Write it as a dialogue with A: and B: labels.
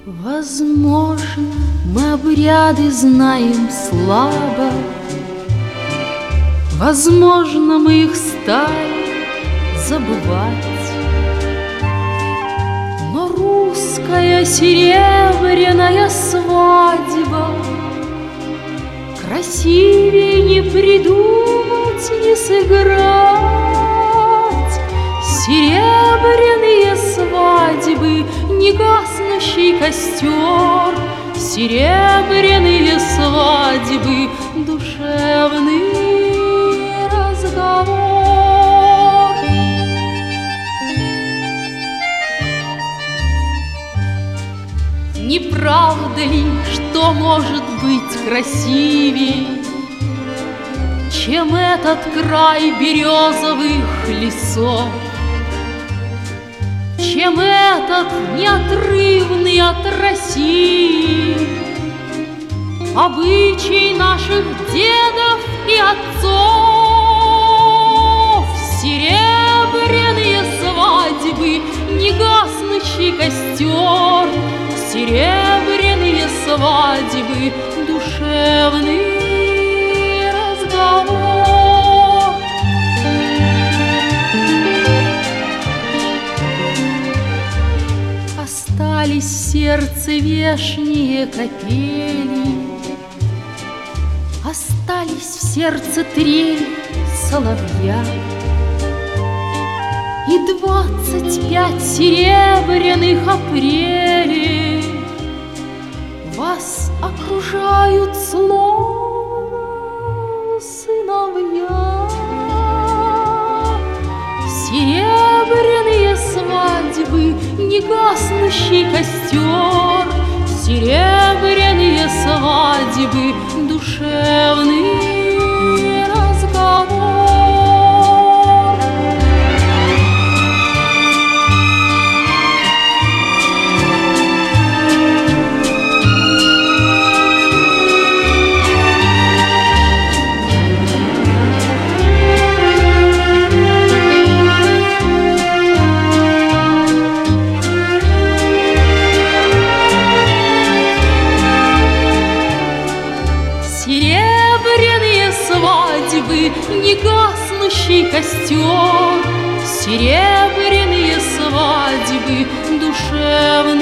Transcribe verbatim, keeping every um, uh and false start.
A: Возможно, мы обряды знаем слабо, возможно, мы их стали забывать. Но русская серебряная свадьба красивее не придумать, не сыграть. Серебряные свадьбы, не гаснущий костер, серебряные свадьбы, душевный разговор. Не правда ли, что может быть красивей, чем этот край березовых лесов, чем этот неотрывный от России обычай наших дедов и отцов? Серебряные свадьбы, не гаснущий костер, серебряные свадьбы, душевный разговор. Остались в сердце вешние капели, остались в сердце трель соловья и двадцать пять серебряных апрелей. Вас окружают словно сыновья. Серебряные свадьбы, не гаснущий костер, серебряные свадьбы, душевный разговор. Серебряные свадьбы, не гаснущий костер, серебряные свадьбы, душевные